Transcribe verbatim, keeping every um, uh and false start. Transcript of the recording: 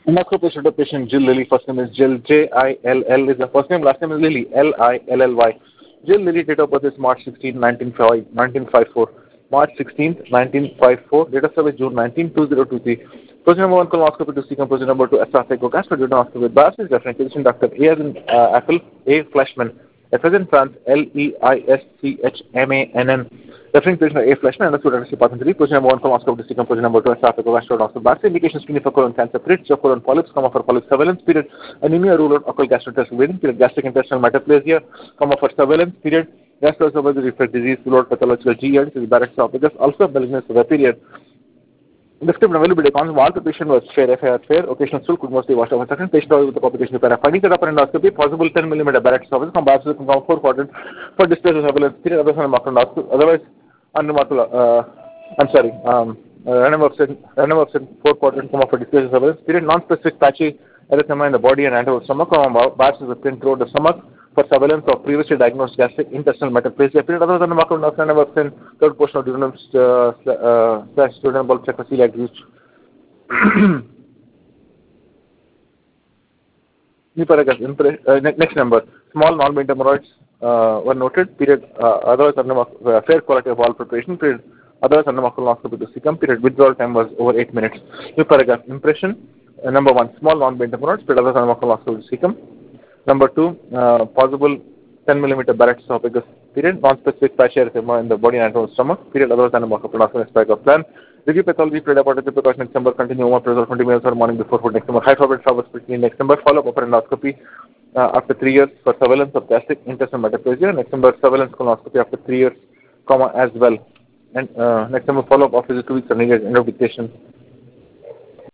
Macro patient of patient Jill Lilly, first name is Jill, J I L L is the first name, last name is Lilly, L I L L Y. Jill Lilly, date of birth is March sixteenth, nineteen fifty-four. March sixteenth, nineteen fifty-four, date of service June nineteenth, two thousand twenty-three. Procedure number one, colonoscopy to secant, procedure number two, esophageal duodenoscopy with biopsy, referring physician Doctor A as in uh, Apple, A. Fleshman, F as in France, L E I S C H M A N N. Referring patient A. Fleshman, and the student is Patanjali. Position number one, colonoscopy to secant, position number two, esophageal duodenoscopy biopsy, indication screening for colon cancer, periods of colon polyps, comma for polyp surveillance, period, anemia, rule out occult gastrointestinal bleeding, period, gastric intestinal metaplasia, comma for surveillance, period, gastroesophageal reflux disease, rule out pathological G E R, this is Barrett's esophagus, also malignancy of the period. Description availability concept all the patient was fair, F I R fair, occasional stool could mostly wash off a second, patient with the complication of para. Findings at upper endoscopy, possible ten millimeter Barrett's esophagus, from biopsy from four quadrant for display of surveillance period, otherwise on endoscopy, otherwise unremarkable, uh, I'm sorry, um, uh, random upset, random upset four quadrant comma for display of surveillance period, non-specific patchy erythema in the body and anterior stomach, comma biopsy of thin throat the stomach for surveillance of previously diagnosed gastric intestinal metaplasia period, otherwise unremarkable random upset third portion of duodenum uh, uh, slash duodenum bulb check for celiac disease. New paragraph. Uh, next number. Small non-beta hemorrhoids uh, were noted. Period. Uh, otherwise, uh, fair quality of all preparation. Period. Otherwise, colonoscopy to secant. Period. Withdrawal time was over eight minutes. New paragraph. Impression. Uh, number one. Small non-beta hemorrhoids. Period. Otherwise, colonoscopy to secant. Number two. Uh, possible ten millimeter Barrett's esophagus. Period. Non-specific fascia erythema in the body and anterior stomach. Period. Otherwise, colonoscopy plan. Review pathology, period about the precaution. Next number, continue omeprazole twenty minutes or morning before food. Next number, high forward showers quickly. Next number, follow up upper endoscopy uh, after three years for surveillance of gastric intestinal metaplasia. Next number, surveillance colonoscopy after three years, comma as well. And uh, next number, follow up after two weeks or needed end of dictation.